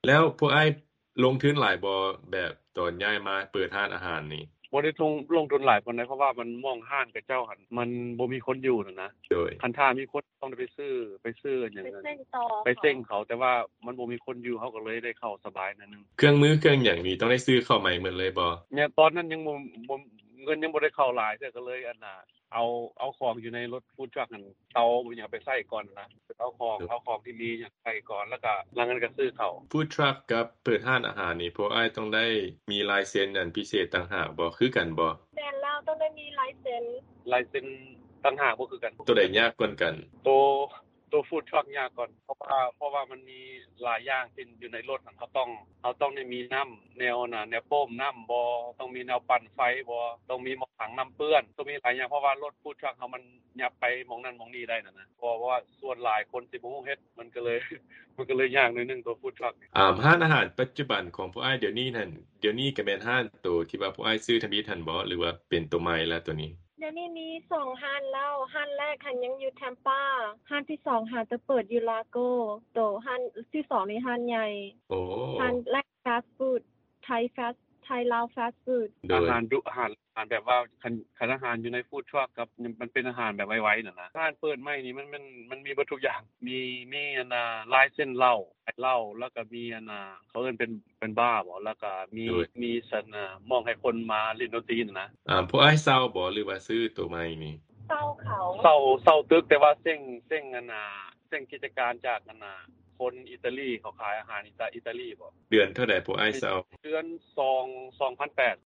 แล้วพวกอ้ายลงทุนหลายบ่แบบตอนย้ายมาเปิดร้านอาหารนี่บ่ได้ลงทุนหลายปานใดเพราะว่ามันมองห้านกับเจ้าหั่นมันบ่มีคนอยู่นั่นนะโดยคันถ้ามีคนต้องได้ไปซื้อหยังไปนั้นเส้นต่อไปเซ้งเขาแต่ว่ามันบ่มีคนอยู่เฮาก็เลยได้เข้าสบายหน่อยนึงเครื่องมือเครื่องหยังนี่ต้องได้ซื้อเข้าใหม่หมดเลยบ่เนี่ยตอนนั้นยังบ่เงินยังบ่ได้เข้าหลายเด้อก็เลยอันน่ะเอาของอยู่ในรถฟู้ดทรัคนั่นเตาบ่หยังไปใส่ก่อนนะเอาของที่มีหยังใส่ก่อนแล้วก็หลังนั้นก็ซื้อเข้าฟู้ดทรัคกับเปิดร้านอาหารนี่พวกอ้ายต้องได้มีลายเซ็นอันพิเศษต่างหากบ่คือกันบ่แม่นแล้วต้องได้มีไลเซนส์ลายเซ็นต่างหากบ่คือกันตัวใดยากกว่ากันตัวฟู้ดทรัคยากก่อนเพราะว่ามันมีหลายอย่างที่อยู่ในรถนั่นเขาต้องได้มีน้ำแนวน่ะแนวโป้มน้ำบ่ต้องมีแนวปั่นไฟบ่ต้องมีหม้อถังน้ำเปื้อนต้องมีหลายอย่างเพราะว่ารถฟู้ดทรัคเฮามันยับไปหม้องนั้นหม้องนี้ได้นั่นนะเพราะว่าส่วนหลายคนสิบ่ฮู้เฮ็ดมันก็เลยยากหน่อยนึงตัวฟู้ดทรัคร้านอาหารปัจจุบันของพวกอ้ายเดี๋ยวนี้นั่นเดี๋ยวนี้ก็แม่นร้านตัวที่ว่าพวกอ้ายซื้อทะเบียนทันบ่หรือว่าเป็นตัวใหม่แล้วตัวนี้เดี๋ยวนี้มี2ร้านแล้วร้านแรกหั้นยังอยู่ Tampa ร้านที่2หาจะเปิดอยู่ Lago โตร้านที่2นี่ร้านใหญ่โอ้ร้านแรก fast food Thai Lao fast food อาหารแบบว่าคันอาหารอยู่ในฟู้ดทรัคกับมันเป็นอาหารแบบไวๆน่ะนะร้านเปิดใหม่นี่มันมีเบิดทุกอย่างมีอันน่ะลายเส้นเหล้าแล้วก็มีอันน่ะเขาเอิ้นเป็นบาร์บ่แล้วก็มีสันน่ะมองให้คนมาเล่นดนตรีน่ะนะพวกอ้ายเซาบ่หรือว่าซื้อตัวใหม่นี่เซาเขาเซาตึกแต่ว่าเซ้งอันน่ะเซ้งกิจการจากอันน่ะคนอิตาลีเขาขายอาหารอิตาลีบ่เดือนเท่าใดพวกอ้ายเซาเดือน2 2,800